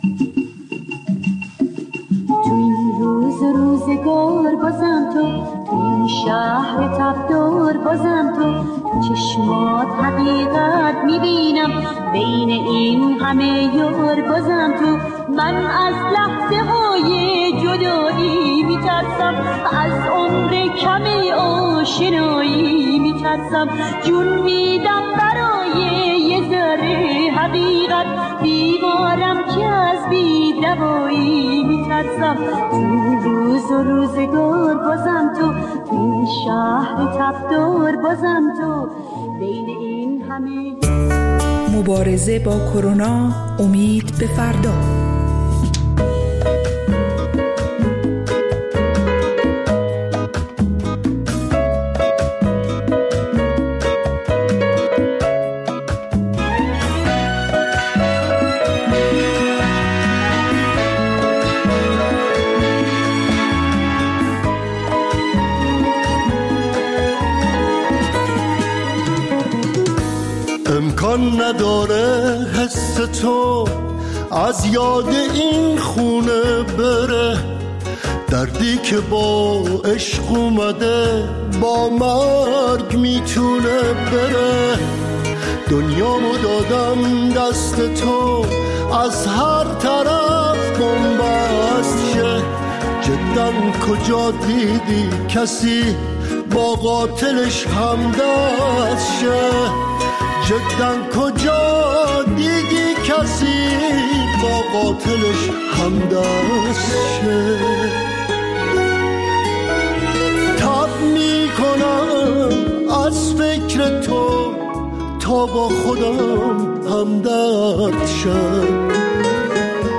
تو این روزگار بازم تو این شهر تبدار بازم تو چشمات حقیقت میبینم بین این همه یار بازم تو من از لحظه های جدایی میترسم از عمر کم آشنایی میترسم جون میدم برای یه ذره حقیقت بیمارم که از بی‌دوایی میترسم تو روزگار بازم تو این شهر تبدار بازم تو بین این همه مبارزه با کرونا، امید به فردا. امکان نداره حس تو از یاد این خونه بره، دردی که با عشق اومده با مرگ میتونه بره. دنیامو دادم دست تو از هر طرف بنبست شه، جدا کجا دیدی کسی با قاتلش همدست شه؟ جدا کجا دیدی کسی با قاتلش همدست شه؟ تب میکنم از فکر تو تا با خودم همدرد شم.